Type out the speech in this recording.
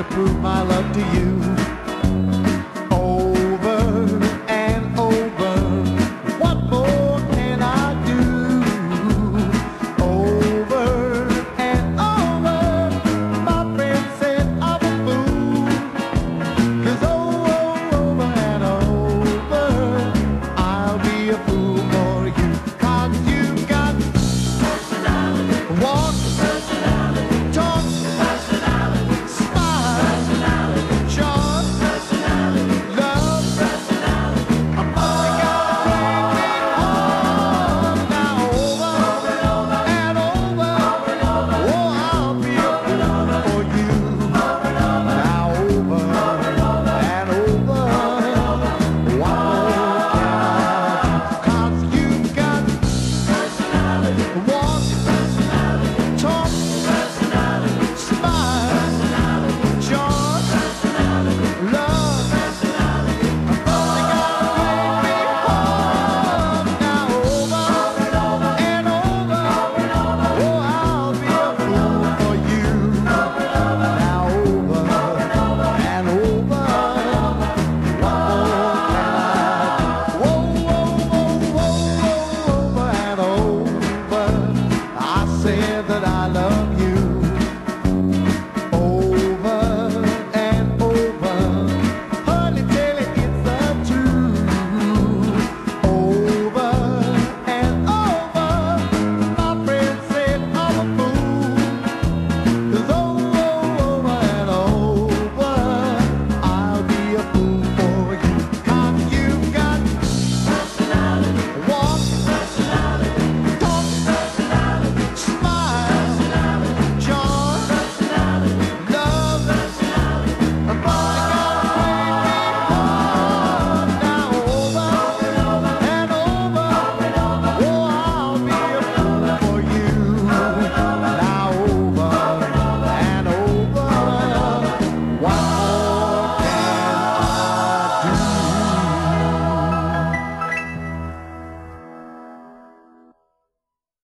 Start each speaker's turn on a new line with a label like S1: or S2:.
S1: prove my love to you. Over and over, what more can I do? Over and over, my friend said I'm a fool. 'Cause over and over, I'll be a fool for you. 'Cause you've got personality, walk, personality, talk, personality, smile, personality, charm, personality, love, personality. I'm only gonna bring it home now. Over and over, oh, I'll be a fool for you. Now over and over, what more can I do? 'Cause you've got personality.